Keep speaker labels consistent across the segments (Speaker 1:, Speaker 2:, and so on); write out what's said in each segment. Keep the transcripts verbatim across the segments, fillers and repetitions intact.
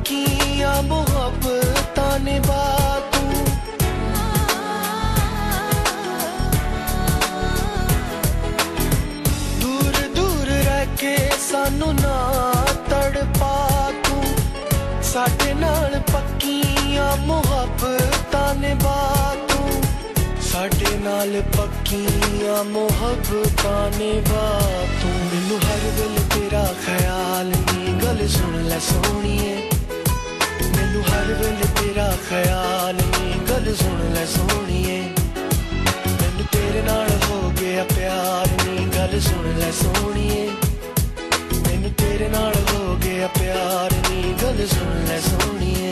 Speaker 1: पक्कियां मुहब्बतां निभा तू। दूर दूर रह के सानू ना तड़पा तू, साडे नाल पक्कियां मुहब्बतां निभा तू, साडे नाल पक्कियां मुहब्बतां निभा तू। मैनू हर वेले तेरा ख्याल नी, गल सुन ले सोहणीए, मैनू हर वेले तेरा ख्याल नी, गल सुन ले सोहणीए। मैनू तेरे नाल हो गया प्यार नी, गल सुन ले सोहणीए, मैनू तेरे नाल हो गया प्यार नी, गल सुन ले सोहणीए।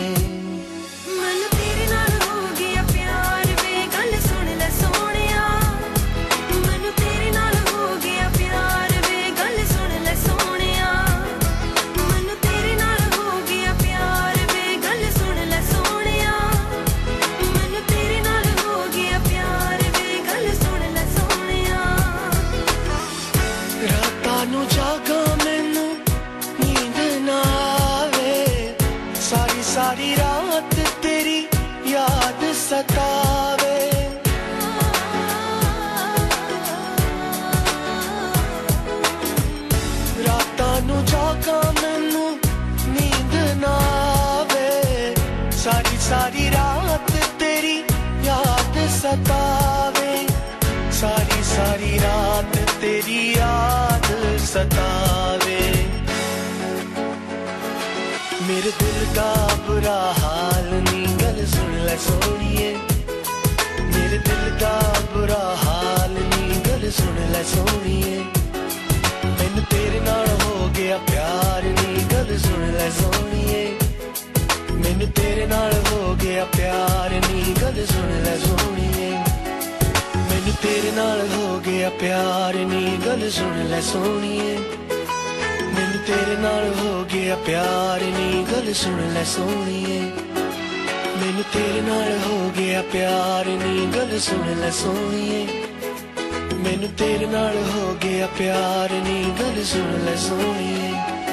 Speaker 1: जागा मैनू नींद ना आवे, सारी सारी रात तेरी याद सतावे। रातां नू जागा मैनू नींद ना आवे, सारी सारी रात तेरी याद सतावे, सारी सारी रात तेरी याद सतावे। मेरे दिल दा बुरा हाल नी, गल सुन ले सोहणीए, मेरे दिल दा बुरा हाल नी, गल सुन ले सोहणीए। मैनू तेरे नाल हो गया प्यार नी, गल सुन ले सोहणीए, मैनू तेरे नाल हो गया प्यार नी, गल सुन ले सोहणीए। मैनू तेरे नाल हो गया प्यार नी, गल सुन ले सोहणीए, मैनू तेरे नाल हो गया प्यार नी, गल सुन ले सोहणीए। मैनू तेरे नाल हो गया प्यार नी, गल सुन ले सोहणीए, मैनू तेरे नाल हो गया प्यार नी, गल सुन ले सोहणीए।